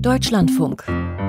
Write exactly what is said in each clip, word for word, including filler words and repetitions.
Deutschlandfunk.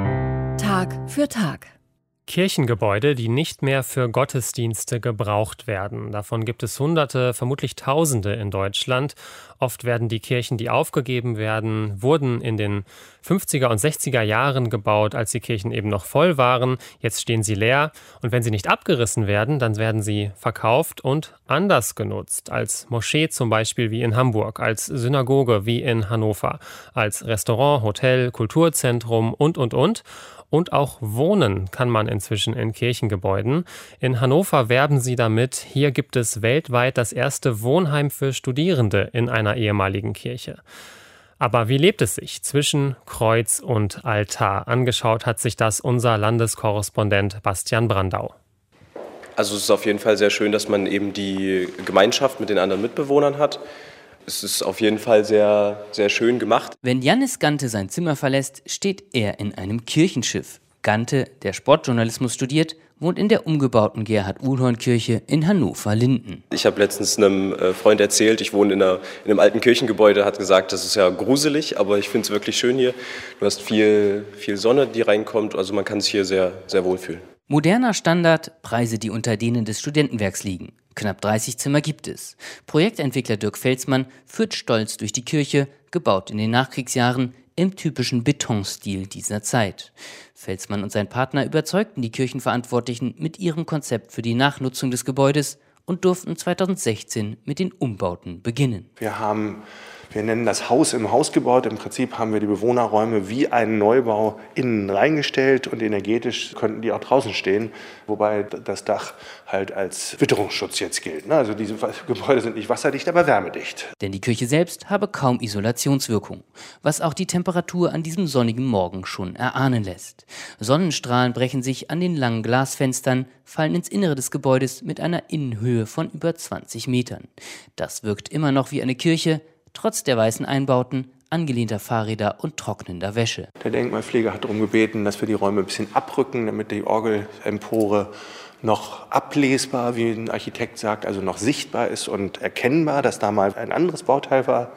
Tag für Tag. Kirchengebäude, die nicht mehr für Gottesdienste gebraucht werden. Davon gibt es Hunderte, vermutlich Tausende in Deutschland. Oft werden die Kirchen, die aufgegeben werden, wurden in den fünfziger und sechziger Jahren gebaut, als die Kirchen eben noch voll waren. Jetzt stehen sie leer. Und wenn sie nicht abgerissen werden, dann werden sie verkauft und anders genutzt. Als Moschee zum Beispiel wie in Hamburg, als Synagoge wie in Hannover, als Restaurant, Hotel, Kulturzentrum und, und, und. Und auch wohnen kann man inzwischen in Kirchengebäuden. In Hannover werben sie damit, hier gibt es weltweit das erste Wohnheim für Studierende in einer ehemaligen Kirche. Aber wie lebt es sich zwischen Kreuz und Altar? Angeschaut hat sich das unser Landeskorrespondent Bastian Brandau. Also es ist auf jeden Fall sehr schön, dass man eben die Gemeinschaft mit den anderen Mitbewohnern hat. Es ist auf jeden Fall sehr, sehr schön gemacht. Wenn Jannis Gante sein Zimmer verlässt, steht er in einem Kirchenschiff. Gante, der Sportjournalismus studiert, wohnt in der umgebauten Gerhard-Uhlhorn-Kirche in Hannover-Linden. Ich habe letztens einem Freund erzählt, ich wohne in, einer, in einem alten Kirchengebäude, hat gesagt, das ist ja gruselig, aber ich finde es wirklich schön hier. Du hast viel, viel Sonne, die reinkommt, also man kann sich hier sehr, sehr wohl fühlen. Moderner Standard, Preise, die unter denen des Studentenwerks liegen. Knapp dreißig Zimmer gibt es. Projektentwickler Dirk Felsmann führt stolz durch die Kirche, gebaut in den Nachkriegsjahren, im typischen Betonstil dieser Zeit. Felsmann und sein Partner überzeugten die Kirchenverantwortlichen mit ihrem Konzept für die Nachnutzung des Gebäudes und durften zweitausendsechzehn mit den Umbauten beginnen. Wir haben, wir nennen das Haus im Haus gebaut. Im Prinzip haben wir die Bewohnerräume wie einen Neubau innen reingestellt und energetisch könnten die auch draußen stehen, wobei das Dach halt als Witterungsschutz jetzt gilt. Also diese Gebäude sind nicht wasserdicht, aber wärmedicht. Denn die Kirche selbst habe kaum Isolationswirkung, was auch die Temperatur an diesem sonnigen Morgen schon erahnen lässt. Sonnenstrahlen brechen sich an den langen Glasfenstern, fallen ins Innere des Gebäudes mit einer Innenhöhe von über zwanzig Metern. Das wirkt immer noch wie eine Kirche, trotz der weißen Einbauten, angelehnter Fahrräder und trocknender Wäsche. Der Denkmalpfleger hat darum gebeten, dass wir die Räume ein bisschen abrücken, damit die Orgelempore noch ablesbar, wie ein Architekt sagt, also noch sichtbar ist und erkennbar, dass da mal ein anderes Bauteil war.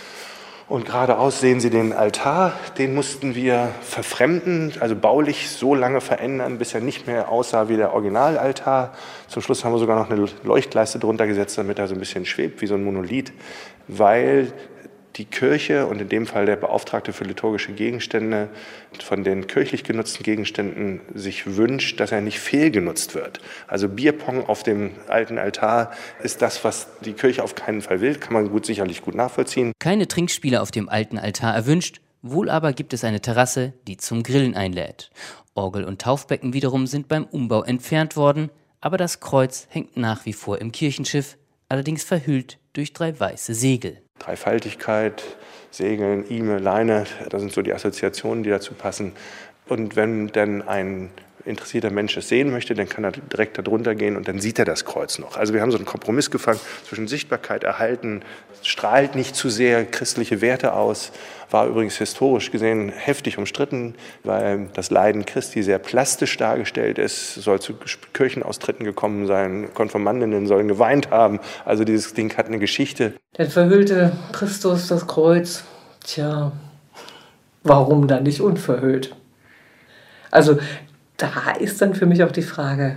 Und geradeaus sehen Sie den Altar, den mussten wir verfremden, also baulich so lange verändern, bis er nicht mehr aussah wie der Originalaltar. Zum Schluss haben wir sogar noch eine Leuchtleiste drunter gesetzt, damit er so ein bisschen schwebt wie so ein Monolith, weil die Kirche und in dem Fall der Beauftragte für liturgische Gegenstände von den kirchlich genutzten Gegenständen sich wünscht, dass er nicht fehlgenutzt wird. Also Bierpong auf dem alten Altar ist das, was die Kirche auf keinen Fall will, kann man gut sicherlich gut nachvollziehen. Keine Trinkspiele auf dem alten Altar erwünscht, wohl aber gibt es eine Terrasse, die zum Grillen einlädt. Orgel und Taufbecken wiederum sind beim Umbau entfernt worden, aber das Kreuz hängt nach wie vor im Kirchenschiff, allerdings verhüllt durch drei weiße Segel. Dreifaltigkeit, Segeln, Ime, Leine, das sind so die Assoziationen, die dazu passen. Und wenn dann ein interessierter Mensch es sehen möchte, dann kann er direkt da drunter gehen und dann sieht er das Kreuz noch. Also wir haben so einen Kompromiss gefunden zwischen Sichtbarkeit, Erhalten, strahlt nicht zu sehr christliche Werte aus, war übrigens historisch gesehen heftig umstritten, weil das Leiden Christi sehr plastisch dargestellt ist, soll zu Kirchenaustritten gekommen sein, Konfirmandinnen sollen geweint haben, also dieses Ding hat eine Geschichte. Dann verhüllte Christus das Kreuz, tja, warum dann nicht unverhüllt? Also da ist dann für mich auch die Frage,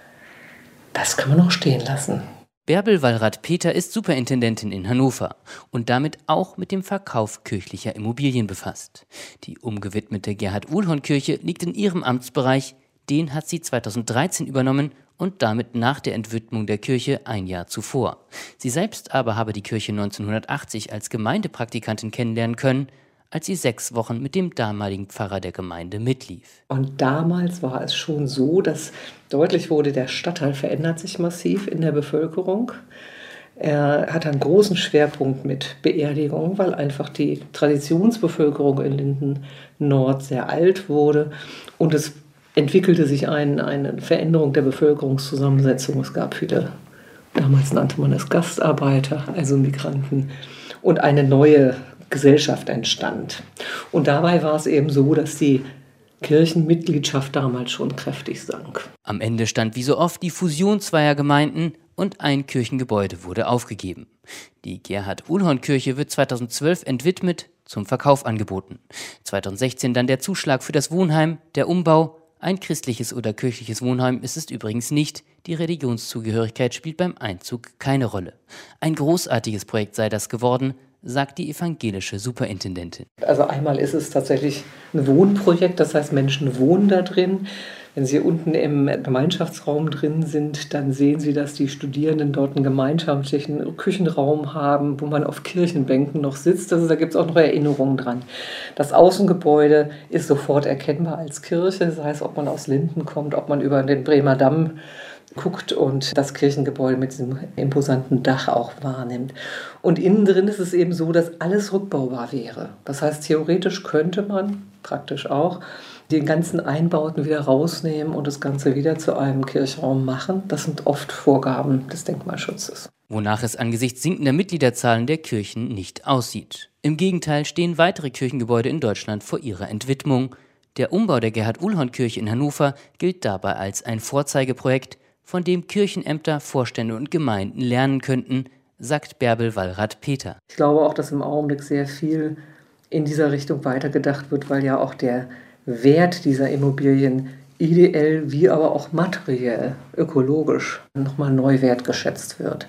das kann man auch stehen lassen. Bärbel Wallrath-Peter ist Superintendentin in Hannover und damit auch mit dem Verkauf kirchlicher Immobilien befasst. Die umgewidmete Gerhard-Uhlhorn-Kirche liegt in ihrem Amtsbereich, den hat sie zweitausenddreizehn übernommen und damit nach der Entwidmung der Kirche ein Jahr zuvor. Sie selbst aber habe die Kirche neunzehnhundertachtzig als Gemeindepraktikantin kennenlernen können, als sie sechs Wochen mit dem damaligen Pfarrer der Gemeinde mitlief. Und damals war es schon so, dass deutlich wurde, der Stadtteil verändert sich massiv in der Bevölkerung. Er hat einen großen Schwerpunkt mit Beerdigung, weil einfach die Traditionsbevölkerung in Linden Nord sehr alt wurde. Und es entwickelte sich ein, eine Veränderung der Bevölkerungszusammensetzung. Es gab viele, damals nannte man es Gastarbeiter, also Migranten, und eine neue Gesellschaft entstand. Und dabei war es eben so, dass die Kirchenmitgliedschaft damals schon kräftig sank. Am Ende stand wie so oft die Fusion zweier Gemeinden und ein Kirchengebäude wurde aufgegeben. Die Gerhard-Uhlhorn-Kirche wird zweitausendzwölf entwidmet, zum Verkauf angeboten. zweitausendsechzehn dann der Zuschlag für das Wohnheim, der Umbau. Ein christliches oder kirchliches Wohnheim ist es übrigens nicht. Die Religionszugehörigkeit spielt beim Einzug keine Rolle. Ein großartiges Projekt sei das geworden, sagt die evangelische Superintendentin. Also einmal ist es tatsächlich ein Wohnprojekt, das heißt, Menschen wohnen da drin. Wenn Sie unten im Gemeinschaftsraum drin sind, dann sehen Sie, dass die Studierenden dort einen gemeinschaftlichen Küchenraum haben, wo man auf Kirchenbänken noch sitzt. Also da gibt es auch noch Erinnerungen dran. Das Außengebäude ist sofort erkennbar als Kirche, das heißt, ob man aus Linden kommt, ob man über den Bremer Damm guckt und das Kirchengebäude mit diesem imposanten Dach auch wahrnimmt. Und innen drin ist es eben so, dass alles rückbaubar wäre. Das heißt, theoretisch könnte man, praktisch auch, den ganzen Einbauten wieder rausnehmen und das Ganze wieder zu einem Kirchraum machen. Das sind oft Vorgaben des Denkmalschutzes. Wonach es angesichts sinkender Mitgliederzahlen der Kirchen nicht aussieht. Im Gegenteil stehen weitere Kirchengebäude in Deutschland vor ihrer Entwidmung. Der Umbau der Gerhard-Uhlhorn-Kirche in Hannover gilt dabei als ein Vorzeigeprojekt, von dem Kirchenämter, Vorstände und Gemeinden lernen könnten, sagt Bärbel Wallrath-Peter. Ich glaube auch, dass im Augenblick sehr viel in dieser Richtung weitergedacht wird, weil ja auch der Wert dieser Immobilien ideell wie aber auch materiell, ökologisch nochmal neu wertgeschätzt wird.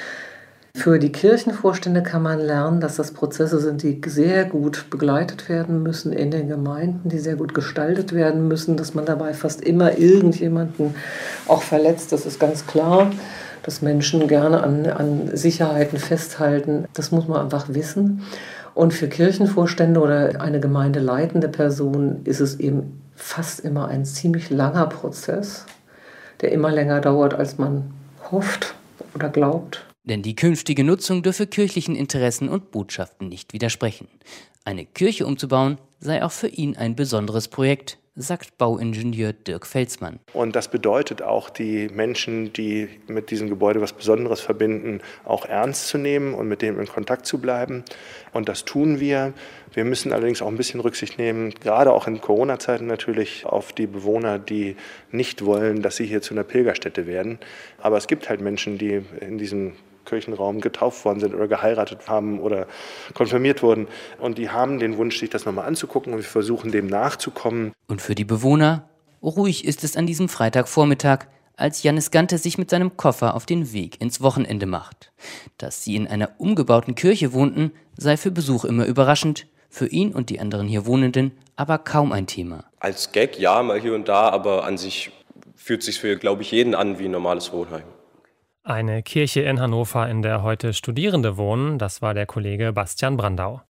Für die Kirchenvorstände kann man lernen, dass das Prozesse sind, die sehr gut begleitet werden müssen in den Gemeinden, die sehr gut gestaltet werden müssen, dass man dabei fast immer irgendjemanden auch verletzt, das ist ganz klar, dass Menschen gerne an, an Sicherheiten festhalten, das muss man einfach wissen. Und für Kirchenvorstände oder eine gemeindeleitende Person ist es eben fast immer ein ziemlich langer Prozess, der immer länger dauert, als man hofft oder glaubt. Denn die künftige Nutzung dürfe kirchlichen Interessen und Botschaften nicht widersprechen. Eine Kirche umzubauen sei auch für ihn ein besonderes Projekt, sagt Bauingenieur Dirk Felsmann. Und das bedeutet auch, die Menschen, die mit diesem Gebäude was Besonderes verbinden, auch ernst zu nehmen und mit denen in Kontakt zu bleiben. Und das tun wir. Wir müssen allerdings auch ein bisschen Rücksicht nehmen, gerade auch in Corona-Zeiten natürlich, auf die Bewohner, die nicht wollen, dass sie hier zu einer Pilgerstätte werden. Aber es gibt halt Menschen, die in diesem Kirchenraum getauft worden sind oder geheiratet haben oder konfirmiert wurden. Und die haben den Wunsch, sich das nochmal anzugucken, und wir versuchen, dem nachzukommen. Und für die Bewohner? Ruhig ist es an diesem Freitagvormittag, als Jannis Gante sich mit seinem Koffer auf den Weg ins Wochenende macht. Dass sie in einer umgebauten Kirche wohnten, sei für Besuch immer überraschend, für ihn und die anderen hier Wohnenden aber kaum ein Thema. Als Gag ja, mal hier und da, aber an sich fühlt es sich für, glaube ich, jeden an wie ein normales Wohnheim. Eine Kirche in Hannover, in der heute Studierende wohnen, das war der Kollege Bastian Brandau.